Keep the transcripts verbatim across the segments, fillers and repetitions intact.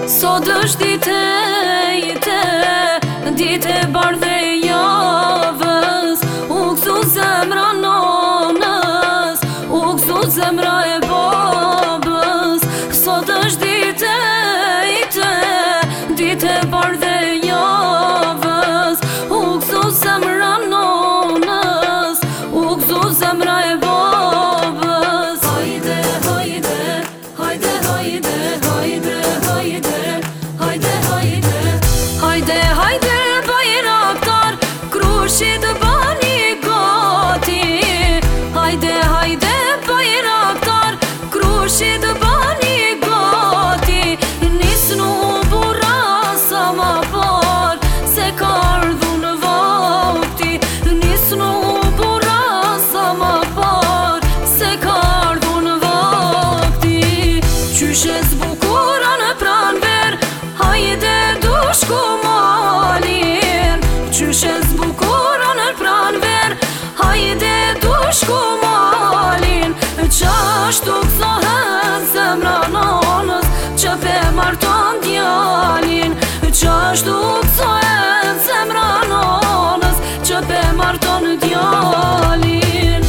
Sot është dite ite, dite bardhe javës. U kësu zemra nonës, u kësu zemra e babës. Sot është dite ite, dite bardhe javës. U kësu zemra nonës, u kësu zemra e babës. Hajde, hajde, hajde, hajde, hajde, hajde. Hajde, hajde, hajde, hajde, bajraktar, krushit bani gati. Hajde, hajde, bajraktar, krushit bani gati. Nisnu burra sa ma par, se ka ardhun vakti. Nisnu burra sa ma par, se ka ardhun vakti. Qyshe zbukura në pranver, hajde dushku malin. Qyshe zbukura në pranver, hajde dushku malin. Qashtu kësohet zemra nonës, që pe marton djalin. Qashtu kësohet zemra nonës, që pe marton djalin.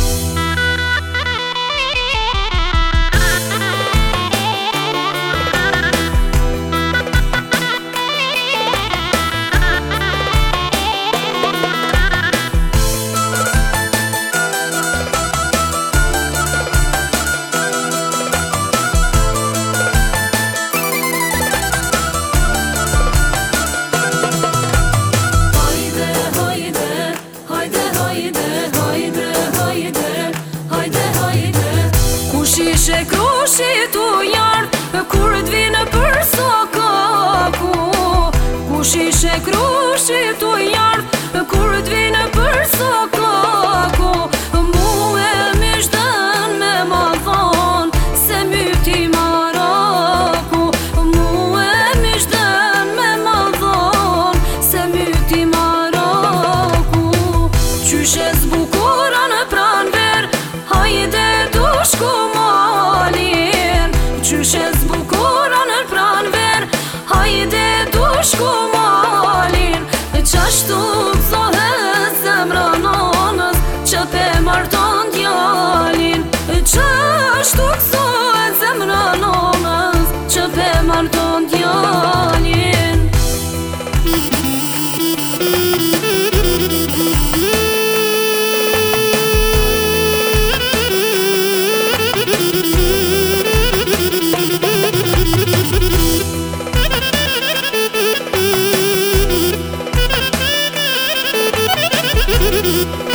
Kushishe krushit u jarë, kur t'vinë për sokaku. Kushishe krushit u jarë, kur t'vinë për sokaku. Mu e mishtën me ma thonë, se myti maraku. Mu e mishtën me ma thonë, se myti maraku. Qyshe zbukura në pranver, hajde dushku malin. Qyshe zbukura në pranver, hajde dushku malin. Qashtu kësohet zemra nonës, që pe marton djalin. Qashtu kësohet zemra nonës, që pe marton djalin. Thank you.